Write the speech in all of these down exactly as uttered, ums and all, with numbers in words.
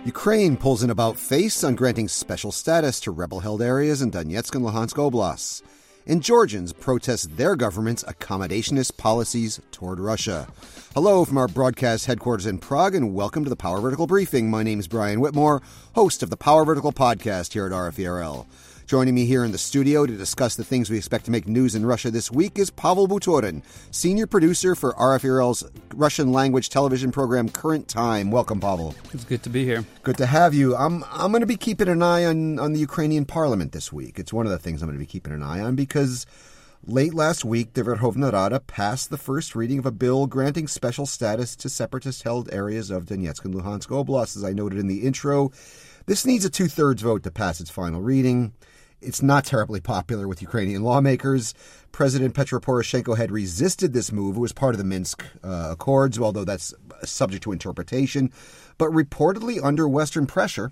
Ukraine pulls an about-face on granting special status to rebel-held areas in Donetsk and Luhansk oblasts. And Georgians protest their government's accommodationist policies toward Russia. Hello from our broadcast headquarters in Prague, and welcome to the Power Vertical Briefing. My name is Brian Whitmore, host of the Power Vertical podcast here at R F E R L. Joining me here in the studio to discuss the things we expect to make news in Russia this week is Pavel Butorin, senior producer for R F E R L's Russian language television program Current Time. Welcome, Pavel. It's good to be here. Good to have you. I'm I'm going to be keeping an eye on, on the Ukrainian parliament this week. It's one of the things I'm going to be keeping an eye on because late last week, the Verkhovna Rada passed the first reading of a bill granting special status to separatist-held areas of Donetsk and Luhansk oblasts. As I noted in the intro, this needs a two-thirds vote to pass its final reading. It's not terribly popular with Ukrainian lawmakers. President Petro Poroshenko had resisted this move. It was part of the Minsk uh, Accords, although that's subject to interpretation. But reportedly under Western pressure,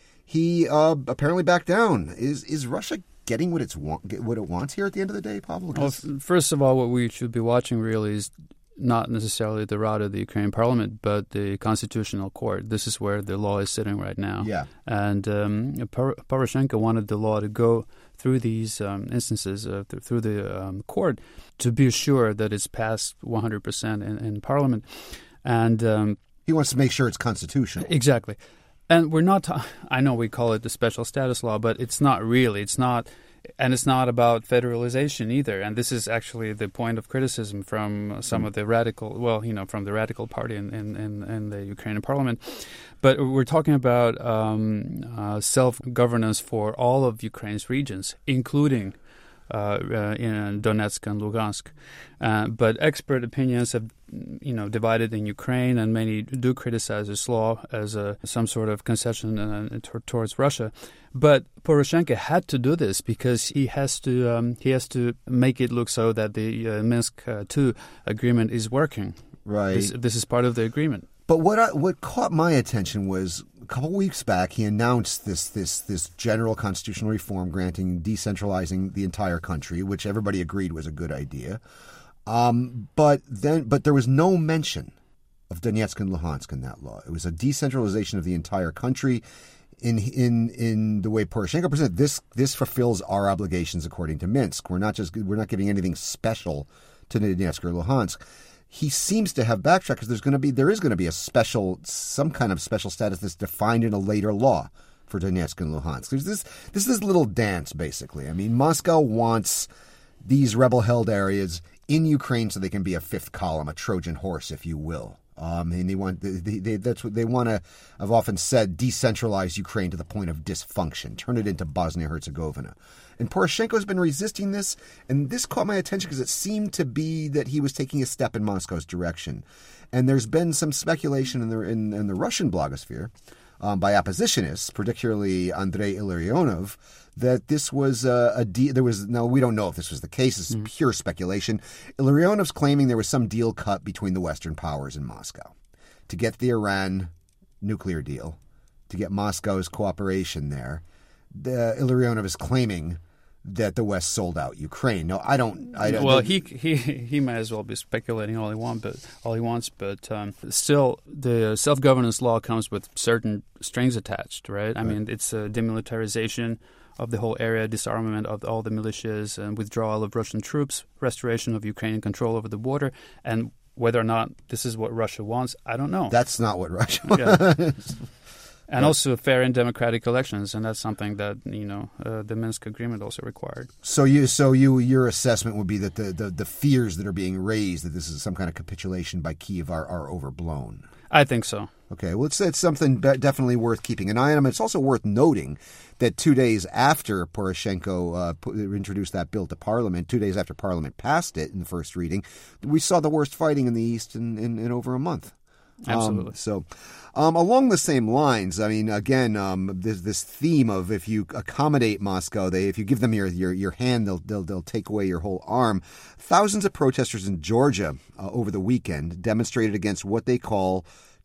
he uh, apparently backed down. Is is Russia getting what it's want, what it wants here at the end of the day, Pavel? Well, first of all, what we should be watching really is not necessarily the Rada of the Ukrainian parliament, but the Constitutional Court. This is where the law is sitting right now. Yeah. And um, Por- Poroshenko wanted the law to go through these um, instances, uh, th- through the um, court, to be sure that it's passed one hundred percent in, in parliament. And um, he wants to make sure it's constitutional. Exactly. And we're not, ta- I know we call it the special status law, but it's not really. It's not, and it's not about federalization either. And this is actually the point of criticism from some of the radical, well, you know, from the radical party in, in, in, in the Ukrainian parliament. But we're talking about um, uh, self-governance for all of Ukraine's regions, including Uh, uh, in Donetsk and Lugansk. Uh, but expert opinions have, you know, divided in Ukraine, and many do criticize this law as a, some sort of concession uh, t- towards Russia. But Poroshenko had to do this because he has to um, he has to make it look so that the uh, Minsk uh, two agreement is working. Right. This, this is part of the agreement. But what I, what caught my attention was a couple weeks back he announced this this this general constitutional reform granting decentralizing the entire country, which everybody agreed was a good idea. Um, but then, but there was no mention of Donetsk and Luhansk in that law. It was a decentralization of the entire country. In in in the way Poroshenko presented this, this fulfills our obligations according to Minsk. We're not just we're not giving anything special to Donetsk or Luhansk. He seems to have backtracked because there's going to be there is going to be a special some kind of special status that's defined in a later law for Donetsk and Luhansk. There's this this is this little dance basically. I mean, Moscow wants these rebel-held areas in Ukraine so they can be a fifth column, a Trojan horse, if you will. Um, and they want they, they, that's what they want to. I've often said decentralize Ukraine to the point of dysfunction, turn it into Bosnia-Herzegovina. And Poroshenko has been resisting this, and this caught my attention because it seemed to be that he was taking a step in Moscow's direction. And there's been some speculation in the in, in the Russian blogosphere um, by oppositionists, particularly Andrei Illarionov, that this was a, a deal. There was no, we don't know if this was the case. This is mm. pure speculation. Illarionov's claiming there was some deal cut between the Western powers and Moscow to get the Iran nuclear deal, to get Moscow's cooperation there. The, Illarionov is claiming that the West sold out Ukraine. No, I don't. I don't well, he he he might as well be speculating all he want, but all he wants. But um, still, the self-governance law comes with certain strings attached, right? I right. mean, it's a demilitarization of the whole area, disarmament of all the militias, and withdrawal of Russian troops, restoration of Ukrainian control over the border, and whether or not this is what Russia wants, I don't know. That's not what Russia wants. Yeah. And also fair and democratic elections, and that's something that you know uh, the Minsk agreement also required. So you, so you, your assessment would be that the, the, the fears that are being raised that this is some kind of capitulation by Kyiv are, are overblown. I think so. Okay, well, it's, it's something definitely worth keeping an eye on. It's also worth noting that two days after Poroshenko uh, put, introduced that bill to Parliament, two days after Parliament passed it in the first reading, we saw the worst fighting in the East in, in, in over a month. Absolutely. Um, so, um, along the same lines, I mean, again, um, this this theme of if you accommodate Moscow, they if you give them your your, your hand, they'll, they'll they'll take away your whole arm. Thousands of protesters in Georgia uh, over the weekend demonstrated against what they call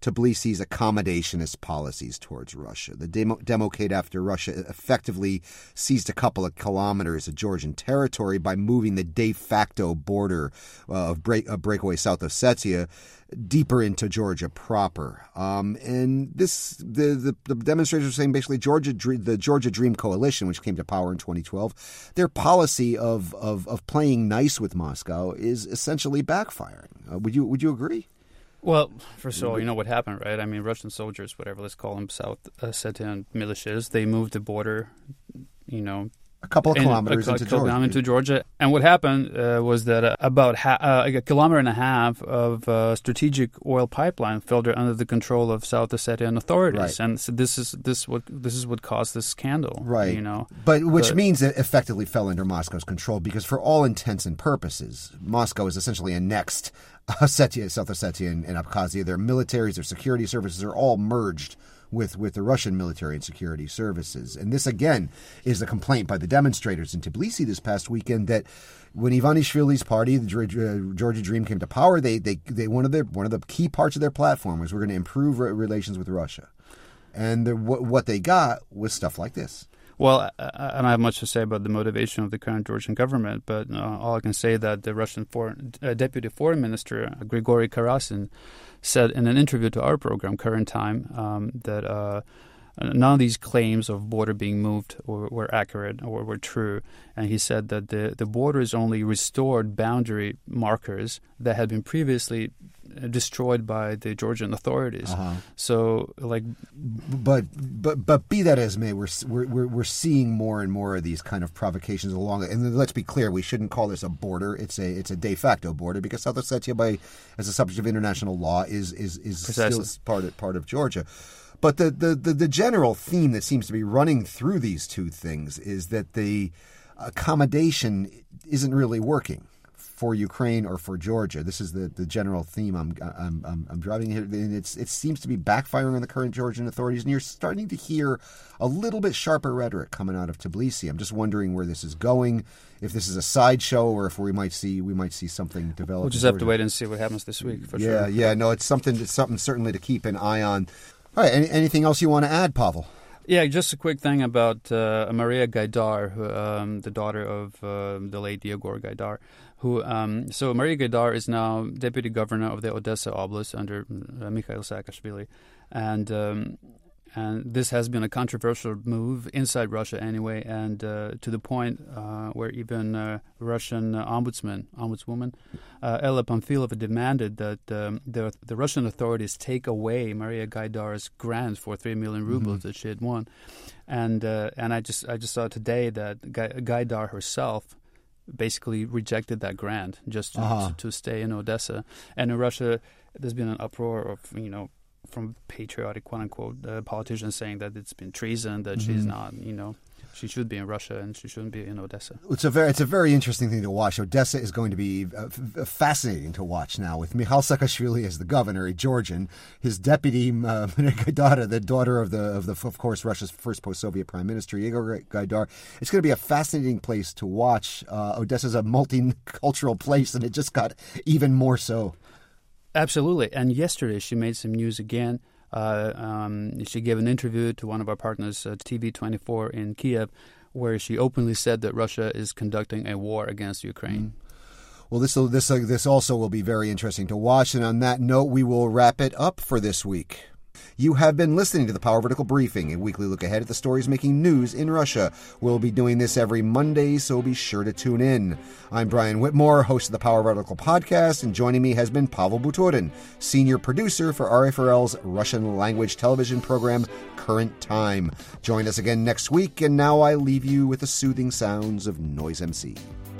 Tbilisi's accommodationist policies towards Russia. The demo, democade after Russia effectively seized a couple of kilometers of Georgian territory by moving the de facto border uh, of, break, of breakaway South Ossetia deeper into Georgia proper. Um, and this, the, the, the demonstrators were saying basically Georgia, the Georgia Dream Coalition, which came to power in twenty twelve, their policy of, of, of playing nice with Moscow is essentially backfiring. Uh, would you would you agree? Well, first of all, you know what happened, right? I mean, Russian soldiers, whatever, let's call them South Ossetian militias, they moved the border, you know, a couple of kilometers a, a, into, a Georgia. into Georgia. And what happened uh, was that uh, about ha- uh, a kilometer and a half of uh, strategic oil pipeline fell under the control of South Ossetian authorities. Right. And so this is this what this is what caused this scandal. Right. You know, but which but, means it effectively fell under Moscow's control because, for all intents and purposes, Moscow is essentially annexed Ossetia, South Ossetia, and, and Abkhazia. Their militaries, their security services are all merged with, with the Russian military and security services. And this, again, is a complaint by the demonstrators in Tbilisi this past weekend that when Ivanishvili's party, the Georgia Dream, came to power, they they, they one of their one of the key parts of their platform was we're going to improve relations with Russia. And the, what, what they got was stuff like this. Well, I, I don't have much to say about the motivation of the current Georgian government, but uh, all I can say that the Russian foreign, uh, Deputy Foreign Minister, uh, Grigory Karasin, said in an interview to our program, Current Time, um, that uh, none of these claims of border being moved were, were accurate or were true. And he said that the, the borders only restored boundary markers that had been previously destroyed by the Georgian authorities. Uh-huh. So, like, but but but be that as may, we're we're we're seeing more and more of these kind of provocations along it. And let's be clear, we shouldn't call this a border. It's a it's a de facto border because South Ossetia, by as a subject of international law, is is is Precisely. still part of, part of Georgia. But the, the, the, the general theme that seems to be running through these two things is that the accommodation isn't really working for Ukraine or for Georgia. This is the, the general theme I'm I'm I'm, I'm driving here. And it's it seems to be backfiring on the current Georgian authorities, and you're starting to hear a little bit sharper rhetoric coming out of Tbilisi. I'm just wondering where this is going, if this is a sideshow, or if we might see we might see something develop. We'll just have to wait and see what happens this week. For yeah, sure. yeah, no, it's something. It's something certainly to keep an eye on. All right, any, anything else you want to add, Pavel? Yeah, just a quick thing about uh, Maria Gaidar, who, um, the daughter of uh, the late Yegor Gaidar. Who, um, so Maria Gaidar is now deputy governor of the Odessa Oblast under uh, Mikhail Saakashvili, and um, and this has been a controversial move inside Russia anyway, and uh, to the point uh, where even uh, Russian uh, ombudsman, ombudswoman uh, Ella Pamfilova demanded that um, the the Russian authorities take away Maria Gaidar's grant for three million rubles mm-hmm. that she had won, and uh, and I just I just saw today that Gaidar herself basically rejected that grant just to, uh-huh. to, to stay in Odessa. And in Russia, there's been an uproar of, you know, from patriotic, quote-unquote, uh, politicians saying that it's been treason, that mm-hmm. she's not, you know, she should be in Russia and she shouldn't be in Odessa. It's a very, it's a very interesting thing to watch. Odessa is going to be uh, f- fascinating to watch now with Mikhail Saakashvili as the governor, a Georgian, his deputy uh, Gaidar, the daughter of the of the of course Russia's first post-Soviet prime minister Yegor Gaidar. It's going to be a fascinating place to watch. Uh, Odessa is a multicultural place, and it just got even more so. Absolutely. And yesterday she made some news again. Uh, um, she gave an interview to one of our partners, uh, T V twenty-four in Kiev, where she openly said that Russia is conducting a war against Ukraine. Mm. Well, this this uh, this also will be very interesting to watch. And on that note, we will wrap it up for this week. You have been listening to the Power Vertical Briefing, a weekly look ahead at the stories making news in Russia. We'll be doing this every Monday, so be sure to tune in. I'm Brian Whitmore, host of the Power Vertical podcast, and joining me has been Pavel Butorin, senior producer for R F R L's Russian language television program, Current Time. Join us again next week, and now I leave you with the soothing sounds of Noise M C.